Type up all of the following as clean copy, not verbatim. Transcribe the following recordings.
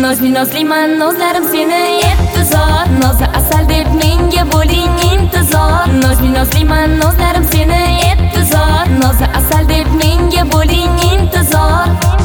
Nozli nozliman nozlarim seni intizor, nozi asal deb menga bo'ling intizor. Nozli nozliman nozlarim seni intizor, nozi asal deb menga bo'ling intizor.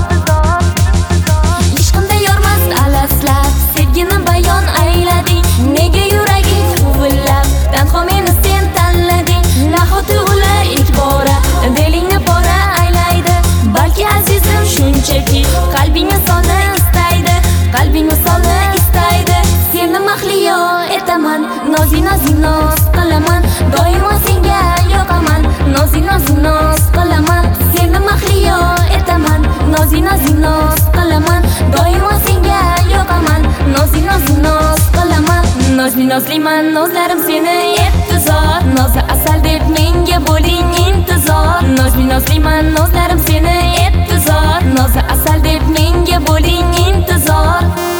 Ishqimda yormas alaslab sevgini bayon aylading, nega yuraging huvillab tanho meni sen tanlading. Nahoti ular ilk bora dilingni pora aylaydi, balki azizim shunchaki qalbingni sonni istaydi, qalbingni sonni istaydi. Seni mahliyo etaman, nozi nozi noz qilaman, doimo senga yoqaman, nozi nozi noz qilaman. Seni mahliyo etaman, nozi nozi noz qilaman, doimo senga yoqaman, nozi nozi noz qilaman. Nozli nozliman nozlarim seni intizor, nozi asal deb menga bo'ling intizor. Nozli nozliman nozlarim seni intizor, nozi asal deb menga bo'ling intizor.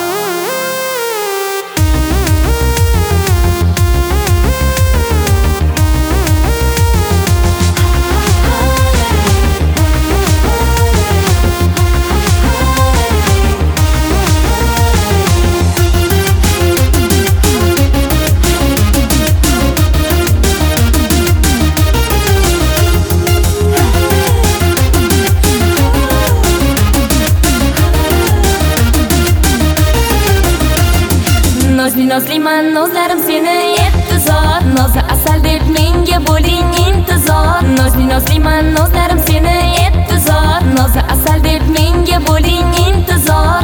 Nozli nozliman nozlarim seni intizor, nozi asal deb menga bo'ling intizor. Nozli nozliman nozlarim seni intizor, nozi asal deb menga bo'ling intizor.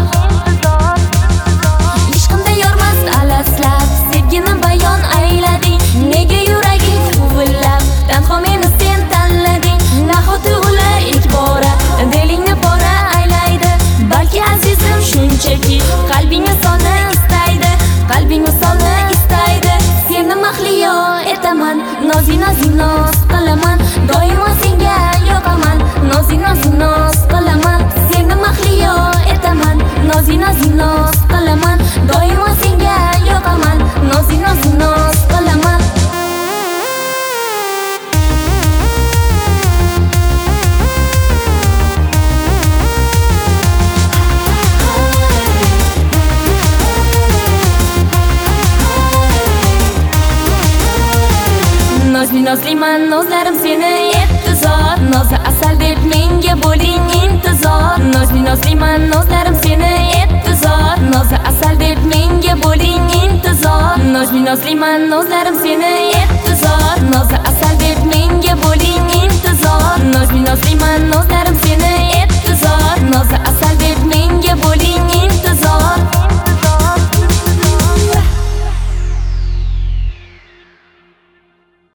Ishqimda yormas alaslab sevgini bayon aylading, nega yuraging huvillab tanho meni sen tanlading. Nahoti ular ilk bora dilingni pora aylaydi, balki azizim shunchaki qalbingni sonni istaydi, qalbingni sonni istaydi. Seni mahliyo etaman, nozi nozi noz qilaman, doimo senga yoqaman, nozi nozi noz qilaman. Seni mahliyo etaman, nozi nozi noz qilaman, doimo senga yoqaman, nozi nozi noz qilaman. Nozli nozliman nozlarim seni intizor, nozi asal deb menga bo'ling intizor. Nozli nozliman nozlarim seni intizor, nozi asal deb menga bo'ling intizor. Nozli nozliman nozlarim seni intizor, nozi asal deb menga bo'ling